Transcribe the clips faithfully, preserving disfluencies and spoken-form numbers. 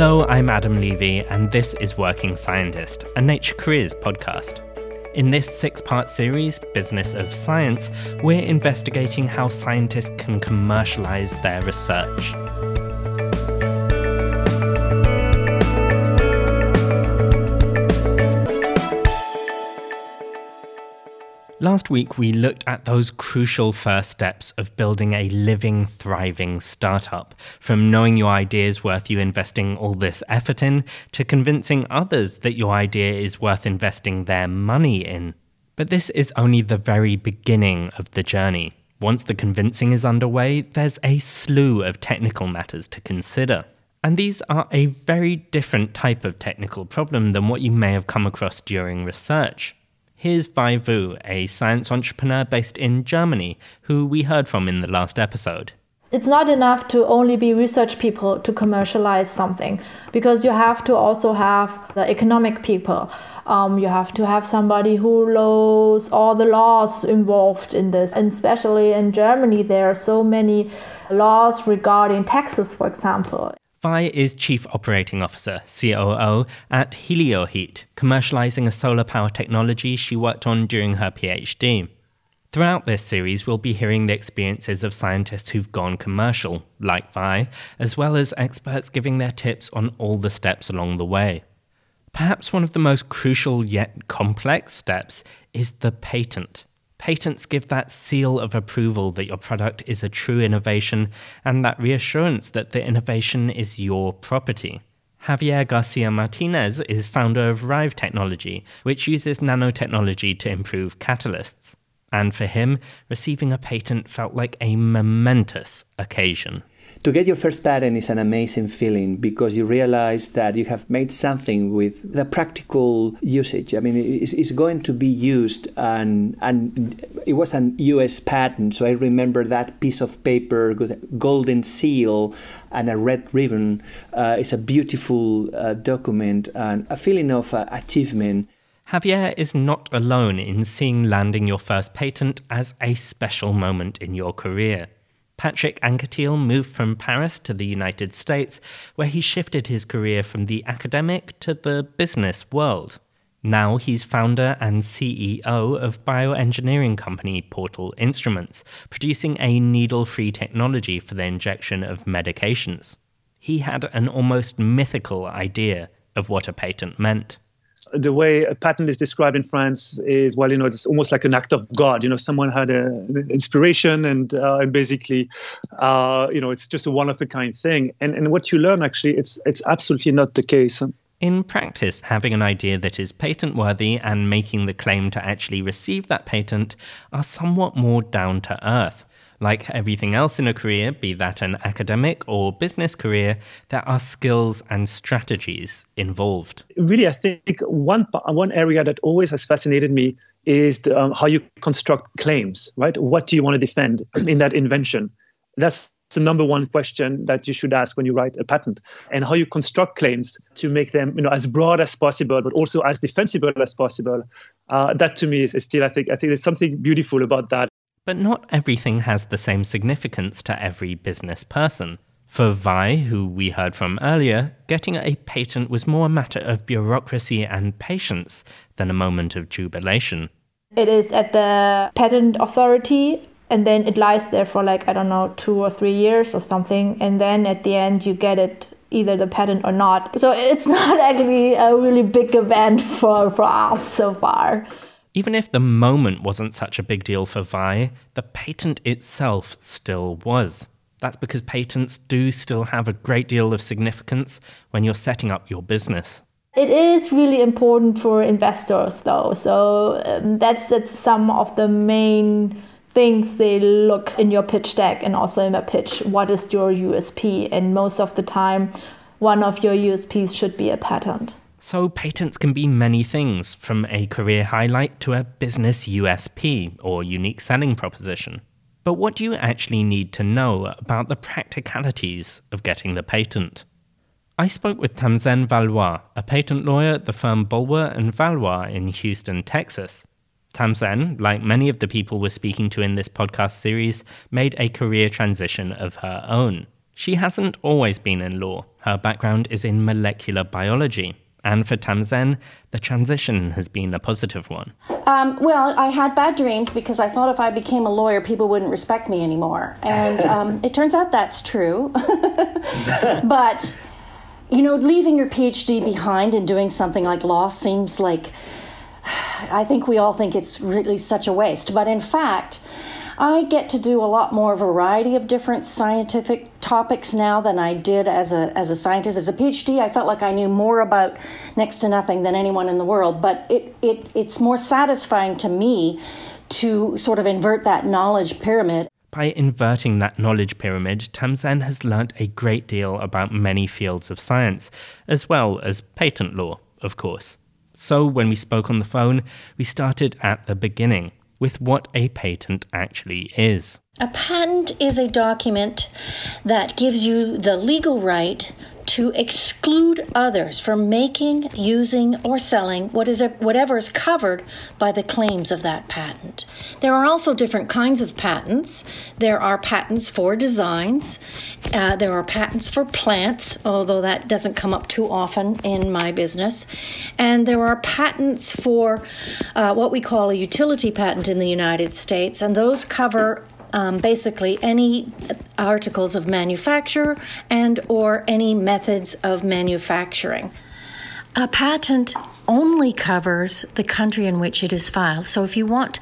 Hello, I'm Adam Levy, and this is Working Scientist, a Nature Careers podcast. In this six-part series, Business of Science, we're investigating how scientists can commercialize their research. Last week, we looked at those crucial first steps of building a living, thriving startup, from knowing your idea is worth you investing all this effort in, to convincing others that your idea is worth investing their money in. But this is only the very beginning of the journey. Once the convincing is underway, there's a slew of technical matters to consider. And these are a very different type of technical problem than what you may have come across during research. Here's Vai Vu, a science entrepreneur based in Germany, who we heard from in the last episode. It's not enough to only be research people to commercialize something, because you have to also have the economic people. Um, you have to have somebody who knows all the laws involved in this. And especially in Germany, there are so many laws regarding taxes, for example. Vai is Chief Operating Officer, C O O, at Helioheat, commercializing a solar power technology she worked on during her PhD. Throughout this series, we'll be hearing the experiences of scientists who've gone commercial, like Vai, as well as experts giving their tips on all the steps along the way. Perhaps one of the most crucial yet complex steps is the patent. Patents give that seal of approval that your product is a true innovation and that reassurance that the innovation is your property. Javier Garcia Martinez is founder of Rive Technology, which uses nanotechnology to improve catalysts. And for him, receiving a patent felt like a momentous occasion. To get your first patent is an amazing feeling because you realize that you have made something with the practical usage. I mean, it's, it's going to be used, and and it was an U S patent, so I remember that piece of paper with a golden seal and a red ribbon. Uh, it's a beautiful uh, document and a feeling of uh, achievement. Javier is not alone in seeing landing your first patent as a special moment in your career. Patrick Anquetil moved from Paris to the United States, where he shifted his career from the academic to the business world. Now he's founder and C E O of bioengineering company Portal Instruments, producing a needle-free technology for the injection of medications. He had an almost mythical idea of what a patent meant. The way a patent is described in France is, well, you know, it's almost like an act of God. You know, someone had a, an inspiration and uh, and basically, uh, you know, it's just a one-of-a-kind thing. And and what you learn, actually, it's it's absolutely not the case. In practice, having an idea that is patent-worthy and making the claim to actually receive that patent are somewhat more down to earth. Like everything else in a career, be that an academic or business career, there are skills and strategies involved. Really, I think one one area that always has fascinated me is the, um, how you construct claims, right? What do you want to defend in that invention? That's the number one question that you should ask when you write a patent, and how you construct claims to make them, you know, as broad as possible, but also as defensible as possible. Uh, that to me is, is still, I think, I think there's something beautiful about that. But not everything has the same significance to every business person. For Vai, who we heard from earlier, getting a patent was more a matter of bureaucracy and patience than a moment of jubilation. It is at the patent authority, and then it lies there for like, I don't know, two or three years or something. And then at the end, you get it, either the patent or not. So it's not actually a really big event for, for us so far. Even if the moment wasn't such a big deal for Vai, the patent itself still was. That's because patents do still have a great deal of significance when you're setting up your business. It is really important for investors, though. So um, that's, that's some of the main things they look in your pitch deck and also in a pitch. What is your U S P? And most of the time, one of your U S Ps should be a patent. So patents can be many things, from a career highlight to a business U S P or unique selling proposition. But what do you actually need to know about the practicalities of getting the patent? I spoke with Tamzin Valois, a patent lawyer at the firm Bulwer and Valois in Houston, Texas. Tamzin, like many of the people we're speaking to in this podcast series, made a career transition of her own. She hasn't always been in law. Her background is in molecular biology. And for Tamzin, the transition has been a positive one. Um, well, I had bad dreams because I thought if I became a lawyer, people wouldn't respect me anymore. And um, it turns out that's true. But, you know, leaving your PhD behind and doing something like law seems like, I think we all think it's really such a waste. But in fact, I get to do a lot more variety of different scientific topics now than I did as a as a scientist. As a PhD, I felt like I knew more about next to nothing than anyone in the world. But it, it it's more satisfying to me to sort of invert that knowledge pyramid. By inverting that knowledge pyramid, Tamzin has learnt a great deal about many fields of science, as well as patent law, of course. So when we spoke on the phone, we started at the beginning, with what a patent actually is. A patent is a document that gives you the legal right to exclude others from making, using, or selling what is a, whatever is covered by the claims of that patent. There are also different kinds of patents. There are patents for designs. Uh, there are patents for plants, although that doesn't come up too often in my business. And there are patents for uh, what we call a utility patent in the United States, and those cover Um, basically any articles of manufacture and or any methods of manufacturing. A patent only covers the country in which it is filed. So if you want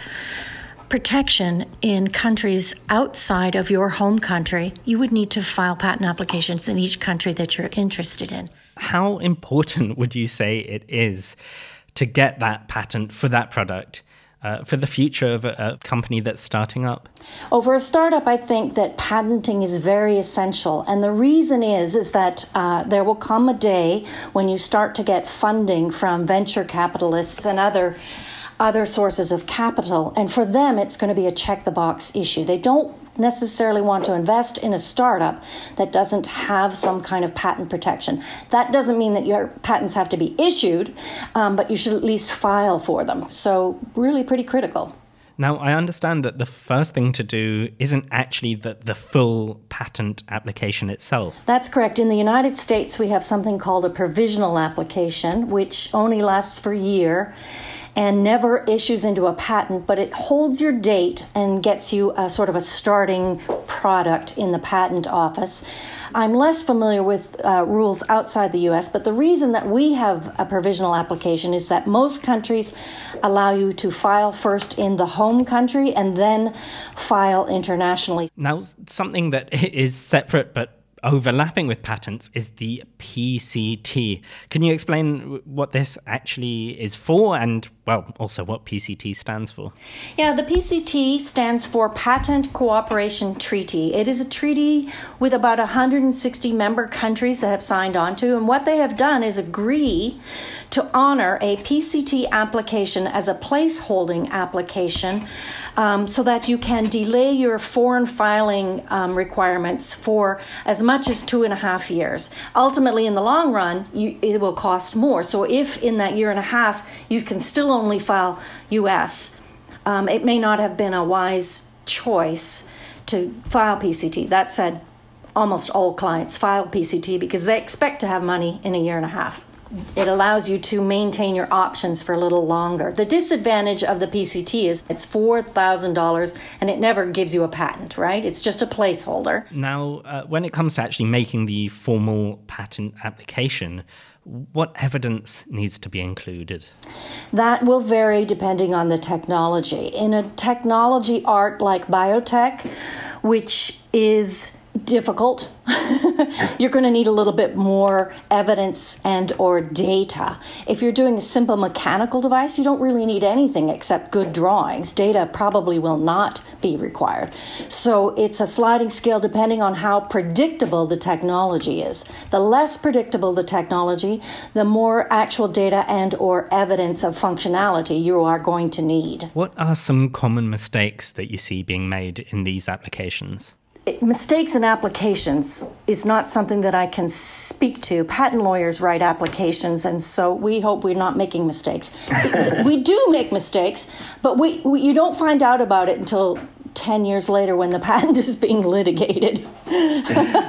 protection in countries outside of your home country, you would need to file patent applications in each country that you're interested in. How important would you say it is to get that patent for that product? Uh, for the future of a, a company that's starting up? Oh, for a startup, I think that patenting is very essential. And the reason is, is that uh, there will come a day when you start to get funding from venture capitalists and other other sources of capital. And for them, it's going to be a check-the-box issue. They don't necessarily want to invest in a startup that doesn't have some kind of patent protection. That doesn't mean that your patents have to be issued, um, but you should at least file for them. So really pretty critical. Now, I understand that the first thing to do isn't actually the, the full patent application itself. That's correct. In the United States, we have something called a provisional application, which only lasts for a year and never issues into a patent, but it holds your date and gets you a sort of a starting product in the patent office. I'm less familiar with uh, rules outside the U S, but the reason that we have a provisional application is that most countries allow you to file first in the home country and then file internationally. Now, something that is separate but overlapping with patents is the P C T. Can you explain what this actually is for and, well, also what P C T stands for? Yeah, the P C T stands for Patent Cooperation Treaty. It is a treaty with about one hundred sixty member countries that have signed on to, and what they have done is agree to honor a P C T application as a placeholding application um, so that you can delay your foreign filing um, requirements for as much as two and a half years. Ultimately, in the long run, you, it will cost more. So if in that year and a half you can still only file U S, um, it may not have been a wise choice to file P C T. That said, almost all clients file P C T because they expect to have money in a year and a half. It allows you to maintain your options for a little longer. The disadvantage of the P C T is it's four thousand dollars and it never gives you a patent, right? It's just a placeholder. Now, uh, when it comes to actually making the formal patent application, what evidence needs to be included? That will vary depending on the technology. In a technology art like biotech, which is difficult, you're going to need a little bit more evidence and or data. If you're doing a simple mechanical device, you don't really need anything except good drawings. Data probably will not be required. So it's a sliding scale depending on how predictable the technology is. The less predictable the technology, the more actual data and or evidence of functionality you are going to need. What are some common mistakes that you see being made in these applications? Mistakes in applications is not something that I can speak to. Patent lawyers write applications, and so we hope we're not making mistakes. We do make mistakes, but we, we you don't find out about it until ten years later when the patent is being litigated.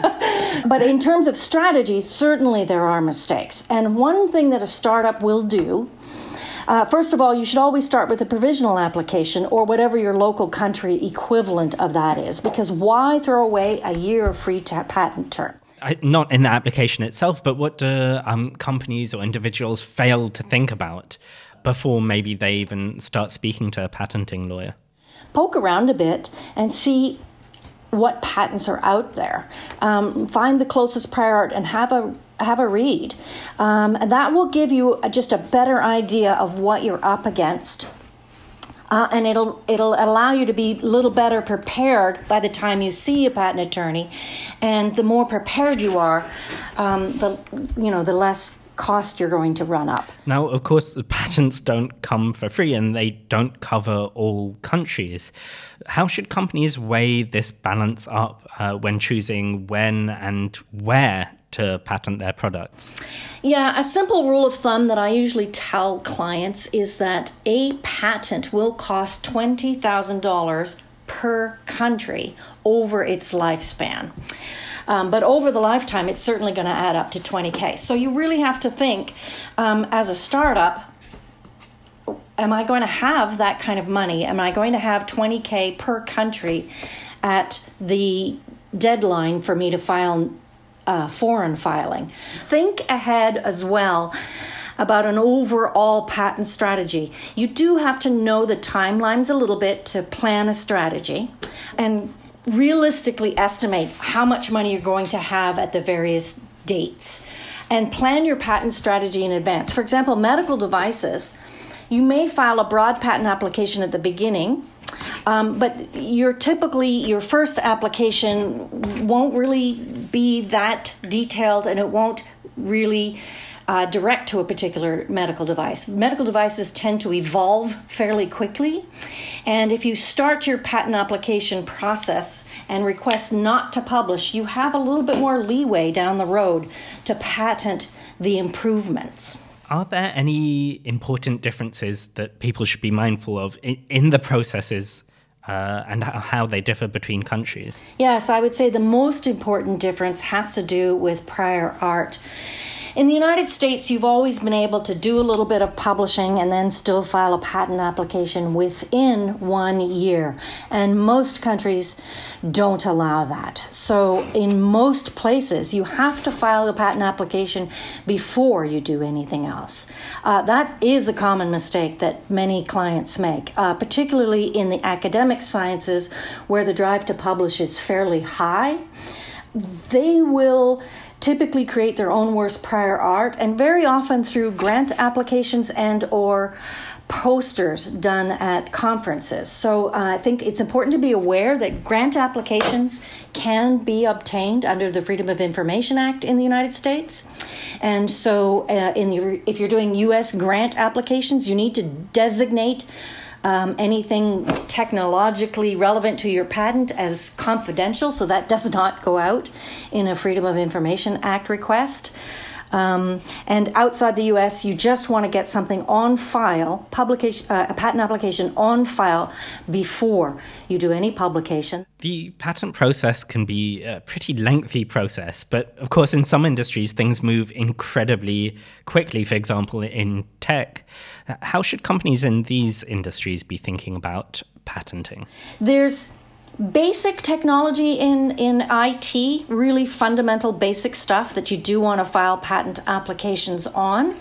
But in terms of strategy, certainly there are mistakes. And one thing that a startup will do, uh, first of all, you should always start with a provisional application or whatever your local country equivalent of that is, because why throw away a year of free ta- patent term? I, not in the application itself, but what do um, companies or individuals fail to think about before maybe they even start speaking to a patenting lawyer? Poke around a bit and see what patents are out there. Um, find the closest prior art and have a have a read. Um, and that will give you a, just a better idea of what you're up against. Uh, and it'll it'll allow you to be a little better prepared by the time you see a patent attorney. And the more prepared you are, um, the you know the less cost you're going to run up. Now, of course, the patents don't come for free and they don't cover all countries. How should companies weigh this balance up uh, when choosing when and where to patent their products? Yeah, a simple rule of thumb that I usually tell clients is that a patent will cost twenty thousand dollars per country over its lifespan. Um, but over the lifetime, it's certainly going to add up to twenty K. So you really have to think, um, as a startup, am I going to have that kind of money? Am I going to have twenty K per country at the deadline for me to file uh, foreign filing? Think ahead as well about an overall patent strategy. You do have to know the timelines a little bit to plan a strategy and realistically estimate how much money you're going to have at the various dates and plan your patent strategy in advance. For example, medical devices, you may file a broad patent application at the beginning, um, but your typically your first application won't really be that detailed and it won't really Uh, direct to a particular medical device. Medical devices tend to evolve fairly quickly, and if you start your patent application process and request not to publish, you have a little bit more leeway down the road to patent the improvements. Are there any important differences that people should be mindful of in, in the processes uh, and how they differ between countries? Yes, I would say the most important difference has to do with prior art. In the United States, you've always been able to do a little bit of publishing and then still file a patent application within one year. And most countries don't allow that. So in most places, you have to file a patent application before you do anything else. Uh, that is a common mistake that many clients make, uh, particularly in the academic sciences where the drive to publish is fairly high. They will typically create their own worst prior art, and very often through grant applications and or posters done at conferences. So uh, I think it's important to be aware that grant applications can be obtained under the Freedom of Information Act in the United States. And so uh, in the, if you're doing U S grant applications, you need to designate Um, anything technologically relevant to your patent as confidential, so that does not go out in a Freedom of Information Act request. Um, and outside the U S, you just want to get something on file, publication, uh, a patent application on file before you do any publication. The patent process can be a pretty lengthy process, but of course in some industries things move incredibly quickly, for example in tech. How should companies in these industries be thinking about patenting? There's basic technology in, in I T, really fundamental basic stuff that you do want to file patent applications on.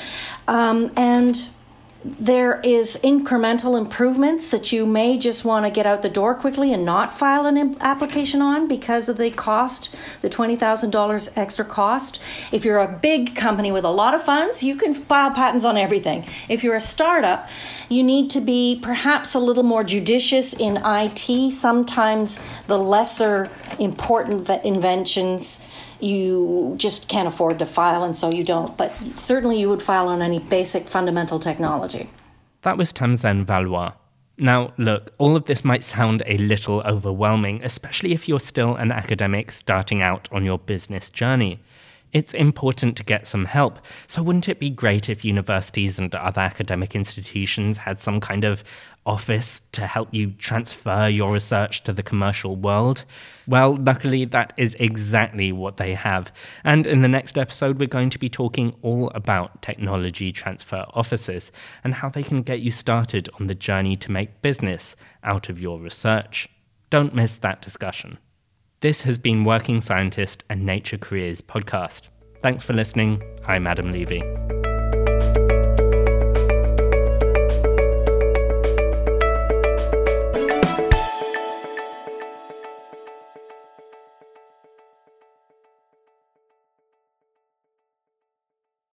Um, and there is incremental improvements that you may just want to get out the door quickly and not file an imp- application on because of the cost, the twenty thousand dollars extra cost. If you're a big company with a lot of funds, you can file patents on everything. If you're a startup, you need to be perhaps a little more judicious in I T. Sometimes the lesser important inventions you just can't afford to file, and so you don't. But certainly you would file on any basic fundamental technology. That was Tamzin Valois. Now, look, all of this might sound a little overwhelming, especially if you're still an academic starting out on your business journey. It's important to get some help. So wouldn't it be great if universities and other academic institutions had some kind of office to help you transfer your research to the commercial world? Well, luckily, that is exactly what they have. And in the next episode, we're going to be talking all about technology transfer offices and how they can get you started on the journey to make business out of your research. Don't miss that discussion. This has been Working Scientist and Nature Careers podcast. Thanks for listening. I'm Adam Levy.